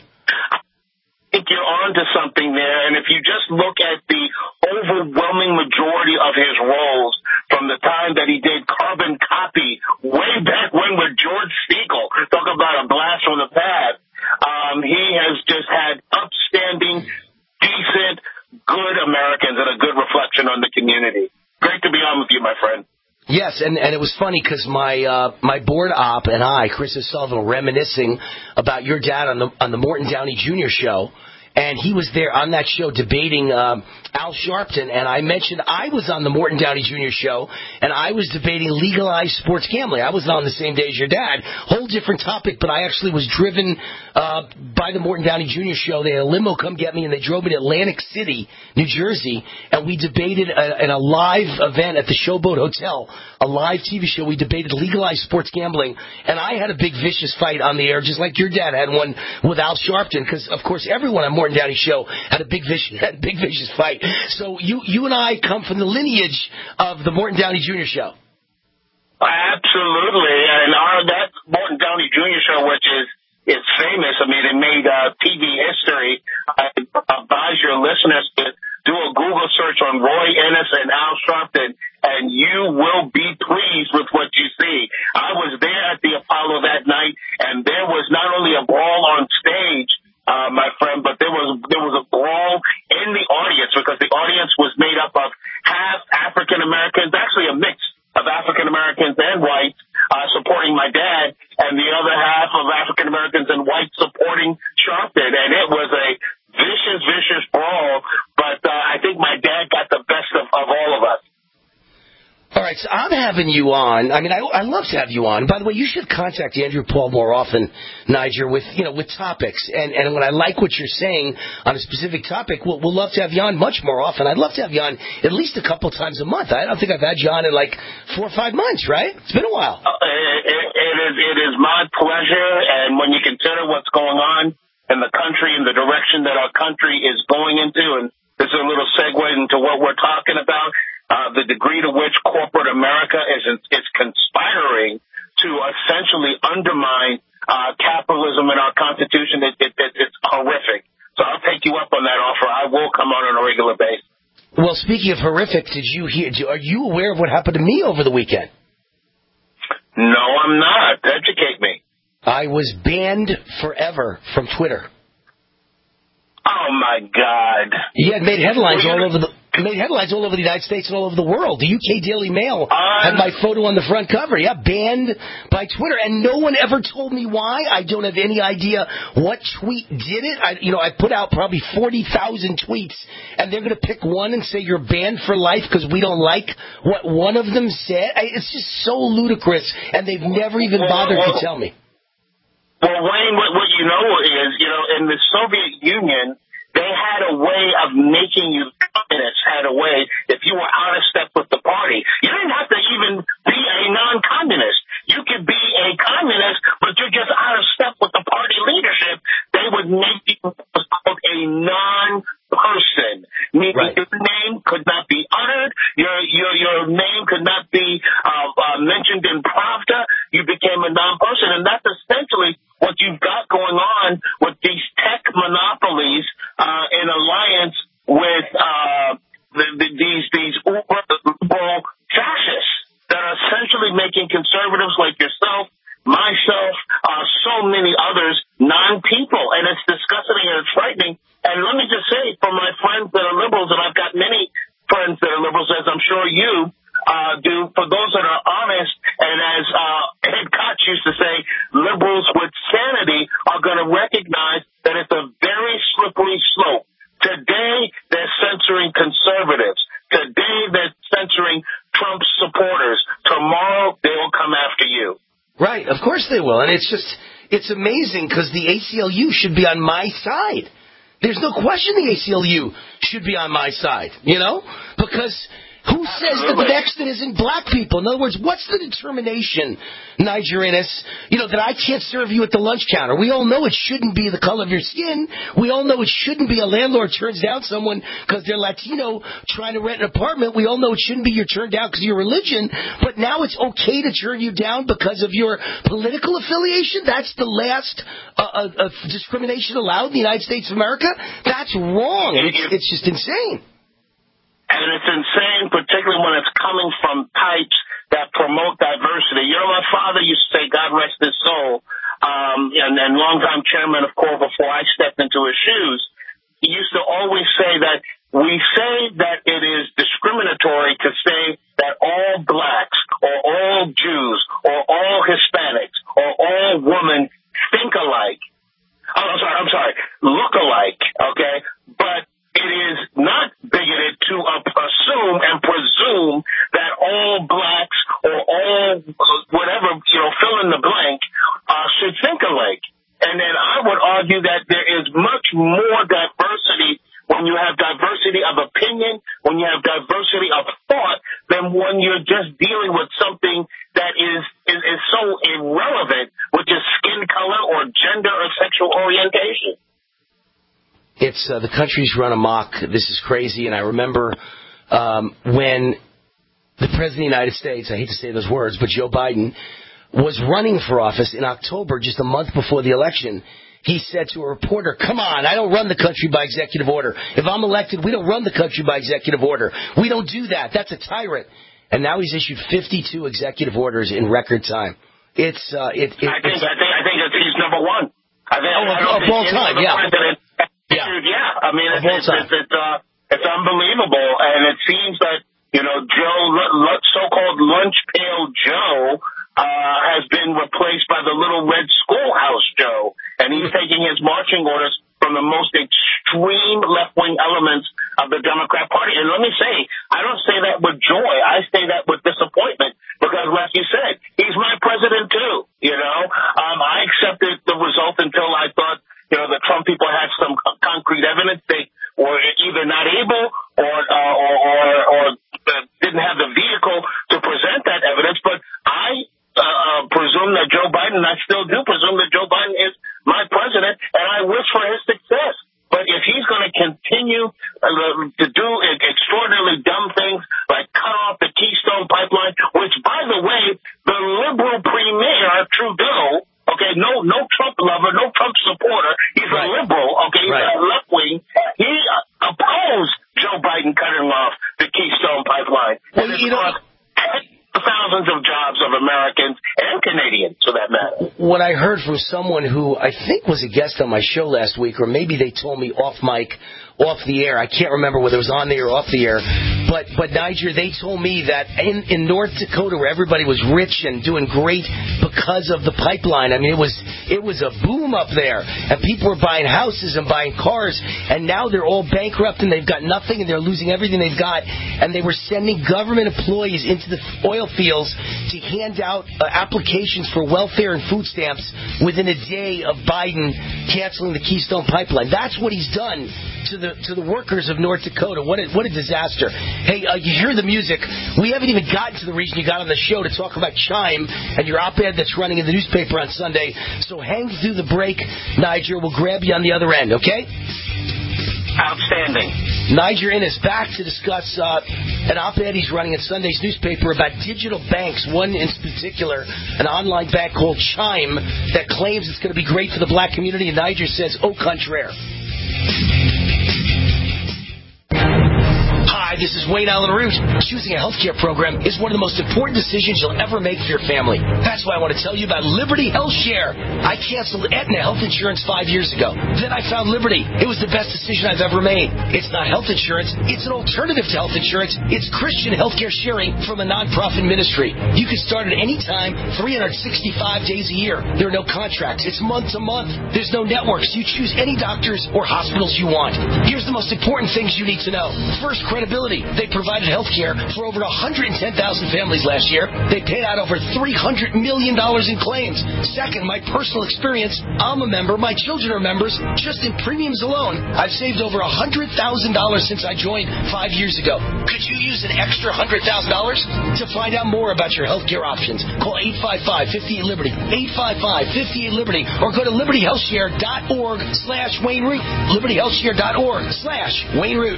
I think you're on to something there, and if you just look at the overwhelming majority of his roles from the time that he did Carbon Copy way back when with George Segal, talk about a blast from the past, he has just had upstanding, decent, good Americans and a good reflection on the community. Great to be on with you, my friend. Yes, and it was funny because my board op and I, Chris Sullivan, were reminiscing about your dad on the Morton Downey Jr. show, and he was there on that show debating Al Sharpton, and I mentioned I was on the Morton Downey Jr. show, and I was debating legalized sports gambling. I wasn't on the same day as your dad. Whole different topic, but I actually was driven by the Morton Downey Jr. show. They had a limo come get me, and they drove me to Atlantic City, New Jersey, and we debated in a live event at the Showboat Hotel, a live TV show. We debated legalized sports gambling, and I had a big vicious fight on the air, just like your dad had one with Al Sharpton, because, of course, everyone on Morton Downey show had a big vicious fight. So you and I come from the lineage of the Morton Downey Jr. show. Absolutely, and that Morton Downey Jr. show, which is famous. I mean, it made TV history. I advise your listeners to do a Google search on Roy Innis and Al Sharpton, and you will be pleased with what you see. I was there at the Apollo that night, and there was not only a brawl on stage, my friend, but there was a brawl in the audience because the audience was made up of half African Americans, actually a mix of African Americans and whites supporting my dad, and the other half of African Americans and whites supporting Sharpton, and it was a vicious brawl. But I think my dad got the best of all of us. All right, so I'm having you on. I mean, I love to have you on. By the way, you should contact Andrew Paul more often, Niger, with topics. And when I like what you're saying on a specific topic, we'll love to have you on much more often. I'd love to have you on at least a couple times a month. I don't think I've had you on in like 4 or 5 months, right? It's been a while. It is my pleasure. And when you consider what's going on in the country and the direction that our country is going into, and this is a little segue into what we're talking about, the degree to which corporate America is conspiring to essentially undermine capitalism in our Constitution, it's horrific. So I'll take you up on that offer. I will come on a regular basis. Well, speaking of horrific, are you aware of what happened to me over the weekend? No, I'm not. Educate me. I was banned forever from Twitter. Oh my God! Yeah, it made headlines all over the United States and all over the world. The UK Daily Mail had my photo on the front cover. Yeah, banned by Twitter, and no one ever told me why. I don't have any idea what tweet did it. I put out probably 40,000 tweets, and they're going to pick one and say you're banned for life because we don't like what one of them said. It's just so ludicrous, and they've never even bothered to tell me. Well, Wayne, what you know is, in the Soviet Union, they had a way of making you communists, had a way, if you were out of step with the party. You didn't have to even be a non-communist. You could be a communist, but you're just out of step with the party leadership. They would make you what's called a non-person, meaning your name could not be uttered, your name could not be mentioned in Pravda. You became a non-person, and that's essentially what you've got going on with these tech monopolies in alliance with these uber fascists that are essentially making conservatives like yourself, myself, so many others, non-people. And it's disgusting and it's frightening. And let me just say, for my friends that are liberals, and I've got many friends that are liberals, as I'm sure you do, for those that are honest, and as Ed Koch used to say, liberals with sanity are going to recognize that it's a very slippery slope. Today, they're censoring conservatives. Today, they're censoring Trump supporters. Tomorrow, they will come after you. Right, of course they will. And it's amazing because the ACLU should be on my side. There's no question the ACLU should be on my side, because who says that the next thing isn't black people? In other words, what's the determination, Niger Innes, that I can't serve you at the lunch counter? We all know it shouldn't be the color of your skin. We all know it shouldn't be a landlord turns down someone because they're Latino trying to rent an apartment. We all know it shouldn't be you're turned down because of your religion. But now it's okay to turn you down because of your political affiliation? That's the last discrimination allowed in the United States of America? That's wrong. It's just insane. And it's insane, particularly when it's coming from types that promote diversity. My father used to say, God rest his soul, and longtime chairman of CORE before I stepped into his shoes, he used to always say that we say that it is discriminatory to say that all blacks or all Jews or all Hispanics or all women think alike. I'm sorry, look alike, okay? But it is not bigoted to assume and presume that all blacks or all whatever, fill in the blank, should think alike. And then I would argue that there is much more diversity when you have diversity of opinion, when you have diversity of thought, than when you're just dealing with something that is so irrelevant, which is skin color or gender or sexual orientation. It's the country's run amok. This is crazy. And I remember when the President of the United States, I hate to say those words, but Joe Biden, was running for office in October, just a month before the election. He said to a reporter, come on, I don't run the country by executive order. If I'm elected, we don't run the country by executive order. We don't do that. That's a tyrant. And now he's issued 52 executive orders in record time. I think that he's number one. Of all time, yeah. Yeah, I mean, it's unbelievable, and it seems that, Joe, so-called Lunch Pail Joe, has been replaced by the Little Red Schoolhouse Joe, and he's taking his marching orders from the most extreme left-wing elements of the Democrat Party. And let me say, I don't say that with joy. I say that with disappointment, because, like you said, he's my president too. I accepted the result until I thought, the Trump people had some concrete evidence. They were either not able or didn't have the vehicle to present that evidence. But I presume that Joe Biden, I still do presume that Joe Biden is my president, and I wish for his success. But if he's going to continue to do extraordinarily dumb things like cut off the Keystone Pipeline, which, by the way, the liberal premier, Trudeau, okay, no Trump lover, no Trump supporter, he's a liberal, okay, he's a left-wing, he opposed Joe Biden cutting off the Keystone Pipeline. And it's cost thousands of jobs of Americans and Canadians, for that matter. What I heard from someone who I think was a guest on my show last week, or maybe they told me off mic, off the air. I can't remember whether it was on the air or off the air. But Niger, they told me that in North Dakota, where everybody was rich and doing great because of the pipeline, I mean, it was a boom up there. And people were buying houses and buying cars. And now they're all bankrupt and they've got nothing and they're losing everything they've got. And they were sending government employees into the oil fields to hand out applications for welfare and food stamps within a day of Biden canceling the Keystone Pipeline. That's what he's done to the workers of North Dakota. What a disaster. Hey, you hear the music. We haven't even gotten to the reason you got on the show to talk about Chime and your op-ed that's running in the newspaper on Sunday. So hang through the break, Niger. We'll grab you on the other end, okay? Outstanding. Niger Innes back to discuss an op-ed he's running in Sunday's newspaper about digital banks, one in particular, an online bank called Chime that claims it's going to be great for the black community, and Niger says, au contraire. Hi, this is Wayne Allen Root. Choosing a healthcare program is one of the most important decisions you'll ever make for your family. That's why I want to tell you about Liberty Health Share. I canceled Aetna health insurance 5 years ago. Then I found Liberty. It was the best decision I've ever made. It's not health insurance. It's an alternative to health insurance. It's Christian healthcare sharing from a nonprofit ministry. You can start at any time, 365 days a year. There are no contracts. It's month to month. There's no networks. You choose any doctors or hospitals you want. Here's the most important things you need to know. First, credibility. They provided health care for over 110,000 families last year. They paid out over $300 million in claims. Second, my personal experience. I'm a member. My children are members. Just in premiums alone, I've saved over $100,000 since I joined 5 years ago. Could you use an extra $100,000? To find out more about your health care options, call 855-58-LIBERTY, 855-58-LIBERTY, or go to libertyhealthshare.org/Wayne Root, libertyhealthshare.org/Wayne Root.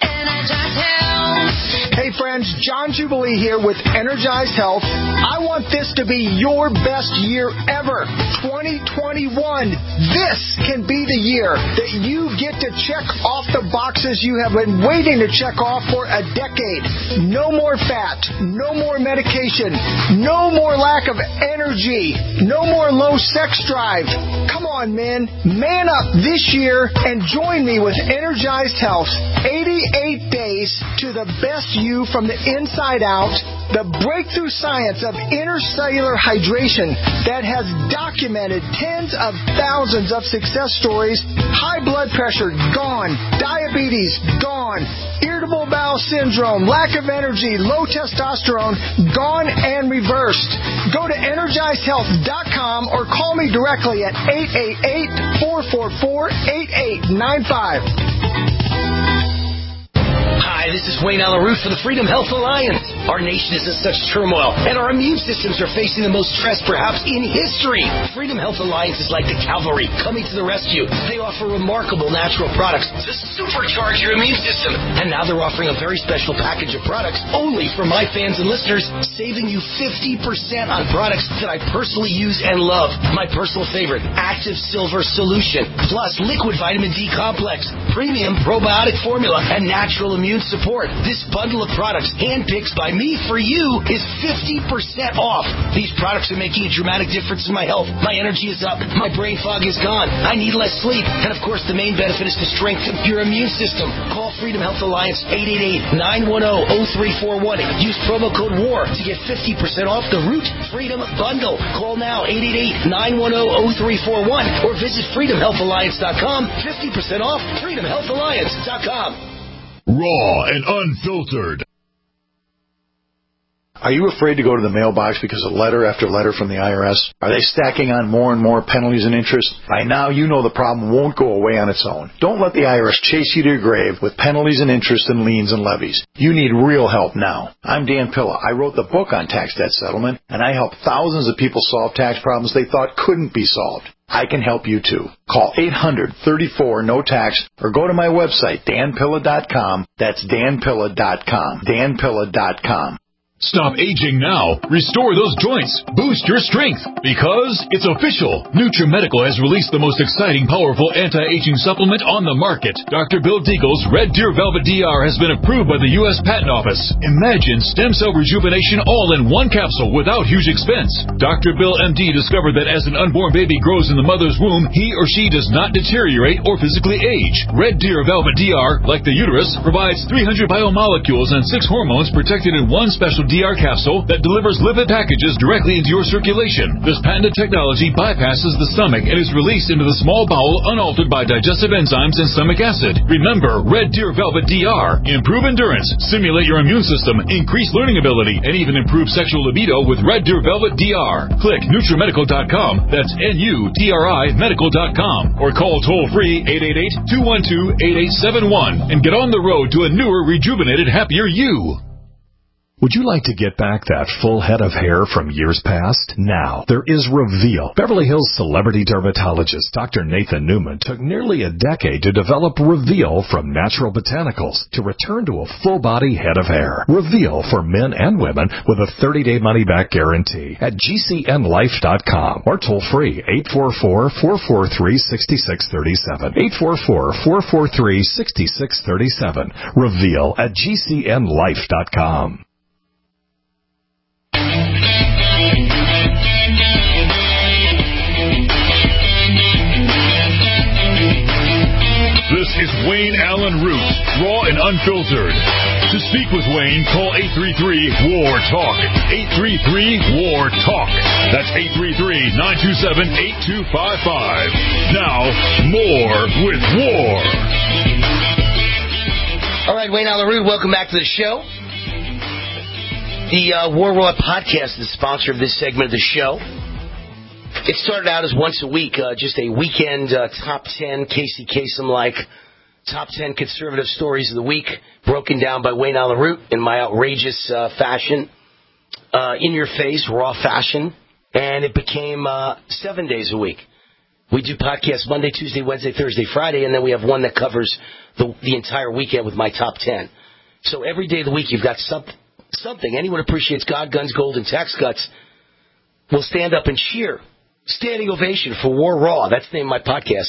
Hey friends, John Jubilee here with Energized Health. I want this to be your best year ever. 2021. This can be the year that you get to check off the boxes you have been waiting to check off for a decade. No more fat, no more medication, no more lack of energy, no more low sex drive. Come on, men. Man up this year and join me with Energized Health. 88 days to the best you from the inside out. The breakthrough science of intercellular hydration that has documented tens of thousands of success stories. High blood pressure, gone. Diabetes, gone. Irritable bowel syndrome, lack of energy, low testosterone, gone and reversed. Go to EnergizedHealth.com or call me directly at 888-444-8895. Hi, this is Wayne Allen Root for the Freedom Health Alliance. Our nation is in such turmoil, and our immune systems are facing the most stress perhaps in history. Freedom Health Alliance is like the cavalry coming to the rescue. They offer remarkable natural products to supercharge your immune system. And now they're offering a very special package of products only for my fans and listeners, saving you 50% on products that I personally use and love. My personal favorite, Active Silver Solution, plus Liquid Vitamin D Complex, Premium Probiotic Formula, and Natural Immune Support. This bundle of products, handpicked by me for you, is 50% off. These products are making a dramatic difference in my health. My energy is up. My brain fog is gone. I need less sleep. And of course, the main benefit is to strengthen your immune system. Call Freedom Health Alliance 888-910-0341. Use promo code WAR to get 50% off the Root Freedom Bundle. Call now 888-910-0341 or visit freedomhealthalliance.com. 50% off freedomhealthalliance.com. Raw and unfiltered. Are you afraid to go to the mailbox because of letter after letter from the IRS? Are they stacking on more and more penalties and interest? By now, you know the problem won't go away on its own. Don't let the IRS chase you to your grave with penalties and interest and liens and levies. You need real help now. I'm Dan Pilla. I wrote the book on tax debt settlement, and I help thousands of people solve tax problems they thought couldn't be solved. I can help you too. Call 800-34-NO-TAX or go to my website, danpilla.com. That's danpilla.com. danpilla.com. Stop aging now. Restore those joints. Boost your strength. Because it's official. NutriMedical has released the most exciting, powerful anti-aging supplement on the market. Dr. Bill Deagle's Red Deer Velvet DR has been approved by the U.S. Patent Office. Imagine stem cell rejuvenation all in one capsule without huge expense. Dr. Bill MD discovered that as an unborn baby grows in the mother's womb, he or she does not deteriorate or physically age. Red Deer Velvet DR, like the uterus, provides 300 biomolecules and 6 hormones protected in one special DR capsule that delivers lipid packages directly into your circulation. This patented technology bypasses the stomach and is released into the small bowel unaltered by digestive enzymes and stomach acid. Remember, Red Deer Velvet DR. Improve endurance, stimulate your immune system, increase learning ability, and even improve sexual libido with Red Deer Velvet DR. Click NutriMedical.com. That's NUTRI Medical.com. Or call toll-free 888-212-8871 and get on the road to a newer, rejuvenated, happier you. Would you like to get back that full head of hair from years past? Now, there is Reveal. Beverly Hills celebrity dermatologist Dr. Nathan Newman took nearly a decade to develop Reveal from natural botanicals to return to a full-body head of hair. Reveal for men and women with a 30-day money-back guarantee at GCNlife.com or toll-free 844-443-6637. 844-443-6637. Reveal at GCNlife.com. This is Wayne Allen Root, raw and unfiltered. To speak with Wayne, call 833-WAR-TALK. 833-WAR-TALK. That's 833-927-8255. Now, more with War. All right, Wayne Allen Root, welcome back to the show. The War Raw podcast is the sponsor of this segment of the show. It started out as once a week, just a weekend top 10 Casey Kasem-like top 10 conservative stories of the week, broken down by Wayne Allen Root in my outrageous fashion, in your face, raw fashion, and it became 7 days a week. We do podcasts Monday, Tuesday, Wednesday, Thursday, Friday, and then we have one that covers the entire weekend with my top 10. So every day of the week you've got something. Anyone who appreciates God, guns, gold, and tax cuts will stand up and cheer. Standing ovation for War Raw. That's the name of my podcast.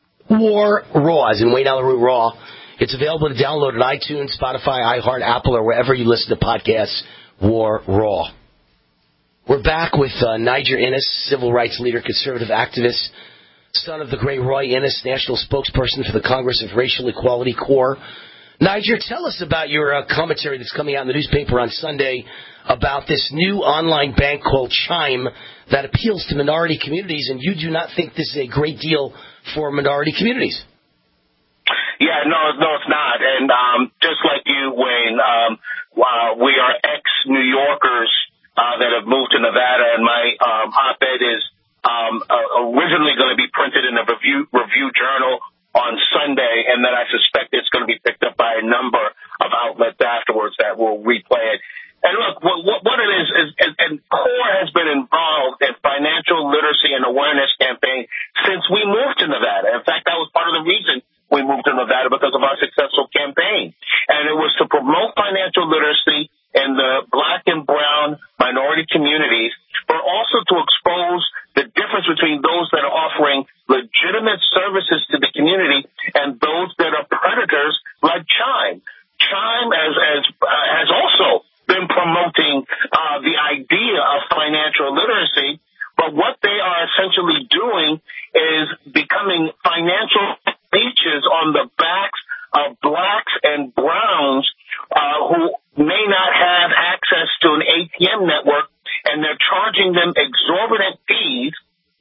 War Raw, as in Wayne Allen Root Raw. It's available to download at iTunes, Spotify, iHeart, Apple, or wherever you listen to podcasts. War Raw. We're back with Niger Innis, civil rights leader, conservative activist, son of the great Roy Innis, national spokesperson for the Congress of Racial Equality Corps. Niger, tell us about your commentary that's coming out in the newspaper on Sunday about this new online bank called Chime that appeals to minority communities, and you do not think this is a great deal for minority communities. Yeah, no, it's not. And just like you, Wayne, we are ex-New Yorkers that have moved to Nevada, and my op-ed is originally going to be printed in a review journal on Sunday, and then I suspect it's going to be picked up by a number of outlets afterwards that will replay it. And look, what it is and CORE has been involved in financial literacy and awareness campaign since we moved to Nevada. In fact, that was part of the reason we moved to Nevada, because of our successful campaign. And it was to promote financial literacy in the black and brown minority communities, but also to expose the difference between those that are offering legitimate services to the community and those that are predators like Chime. Chime has also been promoting the idea of financial literacy, but what they are essentially doing is becoming financial leeches on the backs of blacks and browns who may not have access to an ATM network, and they're charging them exorbitant fees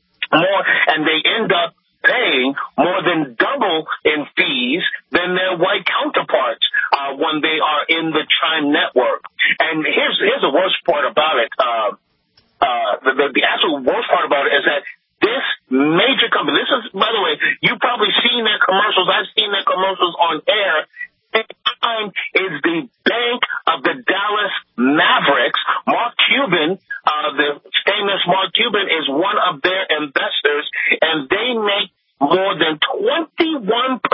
and they end up paying more than double in fees than their white counterparts. when they are in the Chime network. And here's the worst part about it. The absolute worst part about it is that this major company, this is, by the way, you've probably seen their commercials. I've seen their commercials on air. Chime is the bank of the Dallas Mavericks. Mark Cuban, the famous Mark Cuban, is one of their investors, and they make more than 21%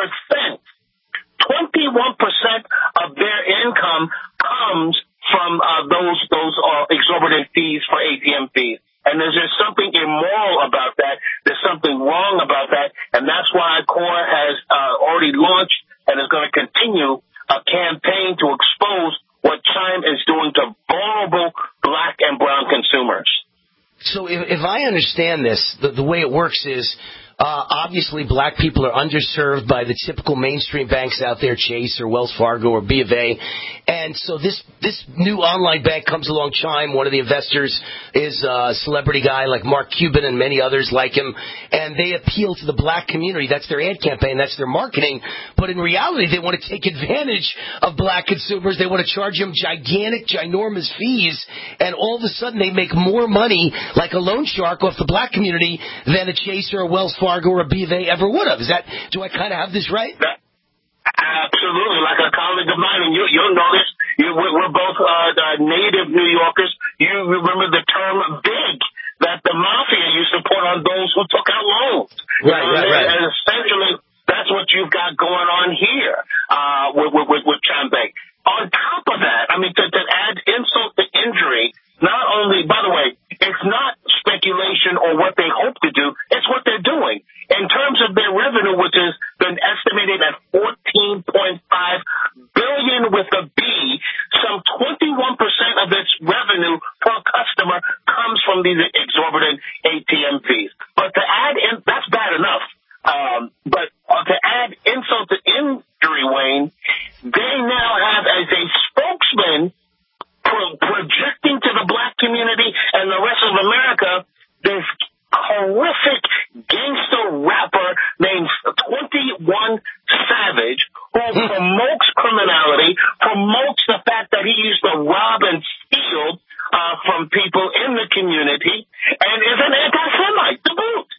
of their income comes from those exorbitant fees for ATM fees. And there's just something immoral about that. There's something wrong about that. And that's why CORE has already launched and is going to continue a campaign to expose what Chime is doing to vulnerable black and brown consumers. So if I understand this, the way it works is obviously black people are underserved by the typical mainstream banks out there, Chase or Wells Fargo or B of A. And so this new online bank comes along, Chime. One of the investors is a celebrity guy like Mark Cuban and many others like him. And they appeal to the black community. That's their ad campaign. That's their marketing. But in reality, they want to take advantage of black consumers. They want to charge them ginormous fees. And all of a sudden, they make more money like a loan shark off the black community than a Chase or a Wells Fargo or a B of A ever would have. Do I kind of have this right? Absolutely. Like a colleague of mine, and you'll notice, we're both native New Yorkers. You remember the term big that the mafia used to put on those who took out loans. Right. And essentially, that's what you've got going on here with Chime Bank. On top of that, I mean, to add insult to injury, not only, by the way, it's not speculation or what they hope to do, it's what they're doing. In terms of their revenue, which has been estimated at $14.5 billion with a B, some 21% of its revenue per customer comes from these exorbitant ATM fees. But to add in, that's bad enough. But to add insult to injury, Wayne, they now have as a spokesman projecting to the black community and the rest of America this horrific gangster rapper named 21 Savage, who promotes criminality, promotes the fact that he used to rob and steal from people in the community, and is an anti-Semite to boot.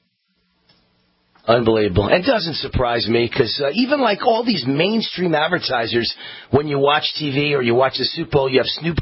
Unbelievable. It doesn't surprise me because even like all these mainstream advertisers, when you watch TV or you watch the Super Bowl, you have Snoop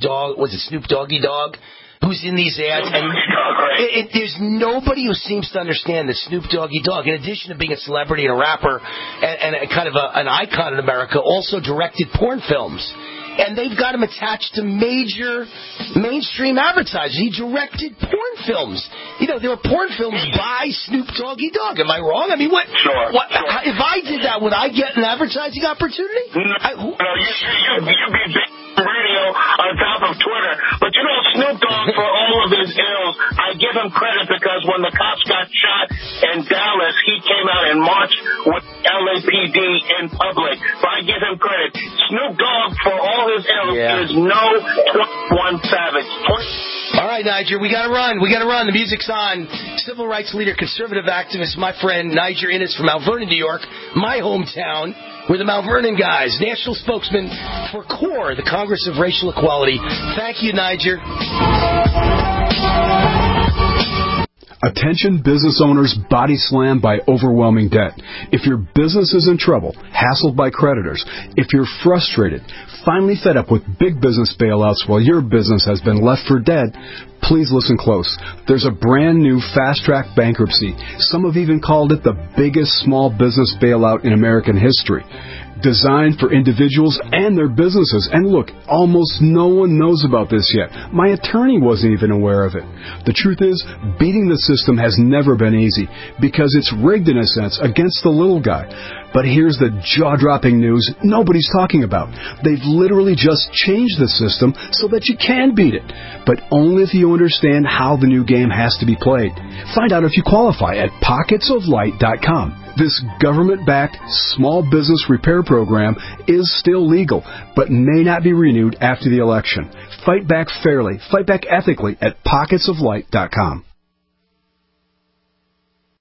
Doggy Dogg, who's in these ads. And there's nobody who seems to understand that Snoop Doggy Dogg, in addition to being a celebrity and a rapper and a kind of an icon in America, also directed porn films. And they've got him attached to major mainstream advertisers. He directed porn films. You know, there were porn films by Snoop Doggy Dogg. Am I wrong? I mean, what? Sure. If I did that, would I get an advertising opportunity? No, you'd be big radio on top of Twitter. But you know, Snoop Dogg, for all of his ills, I give him credit because when the cops got shot in Dallas, he came out and marched with LAPD in public. So I give him credit. Snoop Dogg, for all his ills, is no 21 Savage. All right, Niger, we got to run. The music's on. Civil rights leader, conservative activist, my friend Niger Innes from Mount Vernon, New York, my hometown. We're the Mount Vernon guys, national spokesman for CORE, the Congress of Racial Equality. Thank you, Niger. Attention business owners body slammed by overwhelming debt. If your business is in trouble, hassled by creditors, if you're frustrated, finally fed up with big business bailouts while your business has been left for dead, please listen close. There's a brand new fast-track bankruptcy. Some have even called it the biggest small business bailout in American history. Designed for individuals and their businesses. And look, almost no one knows about this yet. My attorney wasn't even aware of it. The truth is, beating the system has never been easy because it's rigged in a sense against the little guy. But here's the jaw-dropping news nobody's talking about. They've literally just changed the system so that you can beat it, but only if you understand how the new game has to be played. Find out if you qualify at pocketsoflight.com. This government-backed small business repair program is still legal, but may not be renewed after the election. Fight back fairly, fight back ethically at pocketsoflight.com.